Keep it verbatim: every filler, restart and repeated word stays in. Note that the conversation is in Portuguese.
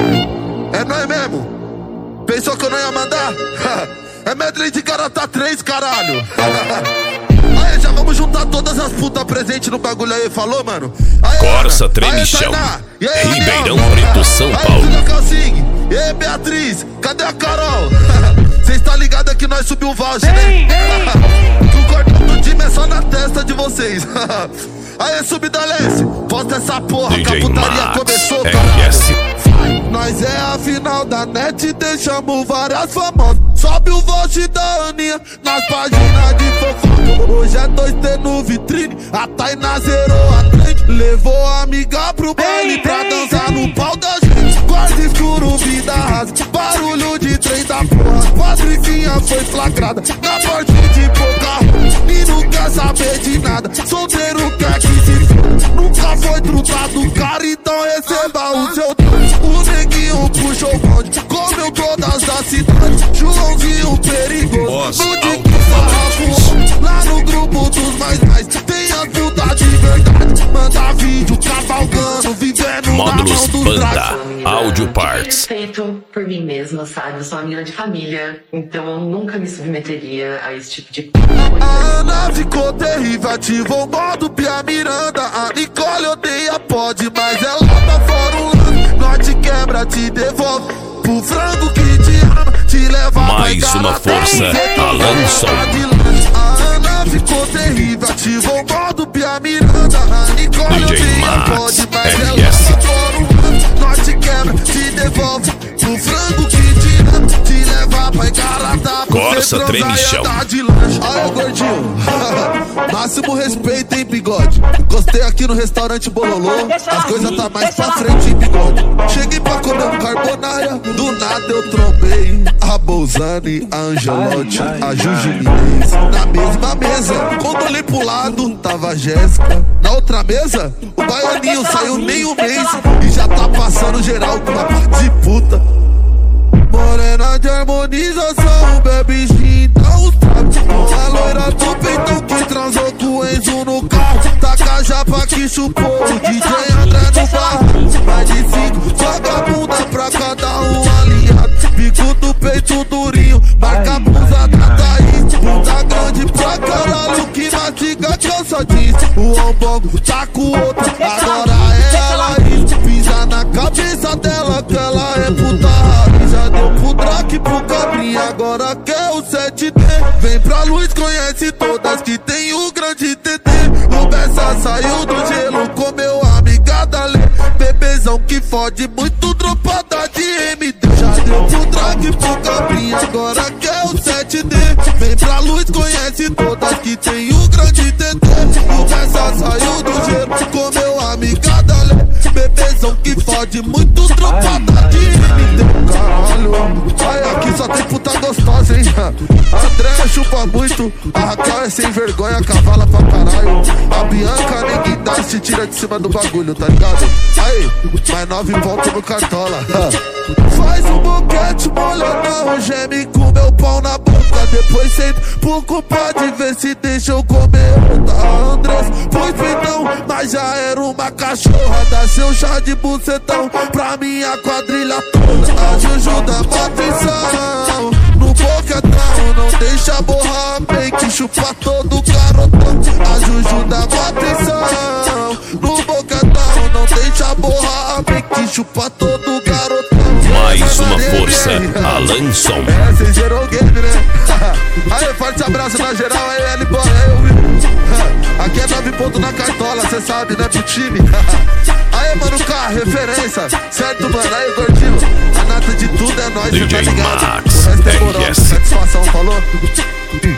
É nóis mesmo? Pensou que eu não ia mandar? É medley de Garota três, caralho. Aí, já vamos juntar todas as putas presentes no bagulho aí, falou, mano? Aí, Corsa Ana. Tremichão, Aí, aí, Ribeirão Daniel. Preto, São Aí, Paulo. Julia Calcing. E aí, Beatriz, cadê a Carol? Cês tá ligado que nós subiu o voucher, né? Que o cordão do time é só na testa de vocês. Aí, subida Leste, posta essa porra, D que a J putaria Max, começou, R caralho. S. Nós é a final da net, deixamos várias famosas. Sobe o vote da Aninha nas páginas de fofoca. Hoje é dois T no vitrine, a Tainá zerou a trend. Levou a amiga pro baile pra dançar no pau da gente. Quase escuro, vida rasa, barulho de trem da porra. Patricinha foi flagrada na porta de pouca. E não quer saber de nada, solteiro quer que se for. Nunca foi trutado, cara, então receba o seu trono. O neguinho puxou o bonde, comeu todas as cidades. Joãozinho perigoso, no de que sarrafo. Lá no grupo dos mais mais, tem as putas de verdade. Manda vídeo, cavalgando, vivendo Módulos na mão dos Banda, dragões. Audio Parts. Feito por mim mesma, sabe? Eu sou uma menina de família, então eu nunca me submeteria a esse tipo de coisa. A Ana ficou terrível, ativou o modo Pia Miranda. A Nicole odeia pode, mas ela tá fora um lance. Nós te quebra, te devolve pro frango que te ama, te leva Mais pra uma Igarapé, força, cê Alan tá Som. de lanche. A Ana ficou terrível, ativou o modo Pia Miranda. A Nicole D J odeia Max, pode, mas R ela S. tá fora um lance. Nós te quebra, te devolve pro frango que te ama, te leva pra Igarapé. Corsa Tremichão. Aí, gordinho, máximo respeito, hein, bigode. Gostei aqui no restaurante Bololô, as coisas tá mais pra frente, hein, bigode. Cheguei pra comer um carbonara, do nada eu trombei a Bolzani, a Angelotti, a Juju Inês. Na mesma mesa, quando olhei pro lado, tava a Jéssica. Na outra mesa, o baianinho saiu nem um mês e já tá passando geral com uma parte de puta. Morena de harmonização, bebe gin, dá uns trapos. A loira do peitão que transou com o Enzo no carro. Taca a japa que chupou, o D J André no barro. Mais de cinco, joga bunda pra cada um aliado. Bico do peito durinho, marca a blusa da Thaís. Bunda grande pra caralho, que mastiga calça jeans. O ombongo tá com outra, agora é ela isso. Pisa na cabeça dela que ela é puta raiz. Já deu pro Drake, pro Cabrinha, agora quer o sete D. Vem pra luz, conhece todas que tem o grande T T. O Bessa saiu do gelo, comeu a amiga da Lê. Bebezão que fode muito, dropada de M D. Já deu pro Drake, pro Cabrinha, agora quer o sete D. Vem pra luz, conhece todas que tem o grande T T. O Bessa saiu do gelo, comeu a amiga da Lê. Bebezão que fode muito, dropada de M D. Caralho, ai, aqui só tem puta gostosa, hein? A Andréa chupa muito, a Raquel é sem vergonha, cavala pra caralho. A Bianca ninguém dá, se tira de cima do bagulho, tá ligado? Aí, mais nove volta no cartola. Faz um boquete molhadão, geme com meu pau na boca. Depois senta pro culpa de ver se deixa eu comer outra. A Andrés pôs peitão, mas já era uma cachorra. Dá seu chá de bucetão pra minha quadrilha toda. A Juju dá mó atenção no boquetão, não deixa borrar a make, chupa todo garotão. A Juju dá mó atenção no boquetão, não deixa borrar a make, chupa todo garotão. Mais uma força, Alan Som. É, cês zerou o game, né? Aí, forte abraço na geral, aí, L, bora, aí, Will. Aqui é nove pontos na cartola, cê sabe, né, pro time. Aí, mano, K, referência, certo, mano? Aí, gordinho, a nata de tudo é nóis, cê tá D J ligado? Max, O resto é R moral, S. satisfação, falou?